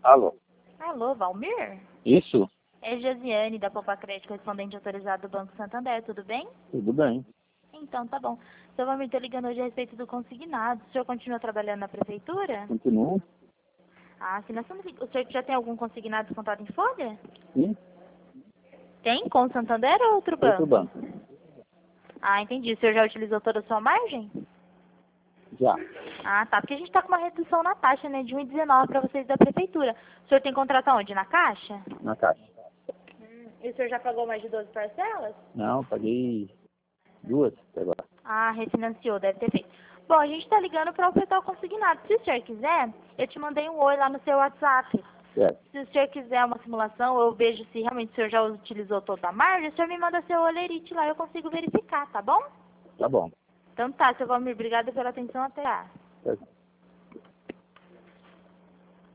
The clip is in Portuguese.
Alô? Alô, Valmir? Isso? É Josiane, da Poupa Crédito, correspondente autorizado do Banco Santander, tudo bem? Tudo bem. Então, tá bom. Seu Valmir, tô ligando hoje a respeito do consignado. O senhor continua trabalhando na prefeitura? Continua? Ah, sim, nós estamos... O senhor já tem algum consignado descontado em folha? Sim? Tem? Com o Santander ou outro Outro banco? banco. Ah, entendi. O senhor já utilizou toda a sua margem? Já. Ah, tá. Porque a gente tá com uma redução na taxa, né? De 1,19 para vocês da prefeitura. O senhor tem contrato aonde? Na Caixa? Na caixa. E o senhor já pagou mais de 12 parcelas? Não, paguei duas até agora. Ah, refinanciou, deve ter feito. Bom, a gente tá ligando para ofertar o consignado. Se o senhor quiser, eu te mandei um oi lá no seu WhatsApp. Certo. Se o senhor quiser uma simulação, eu vejo se realmente o senhor já utilizou toda a margem, o senhor me manda seu olerite lá, eu consigo verificar, tá bom? Tá bom. Então tá, seu Valmir, obrigada pela atenção, até lá. Certo.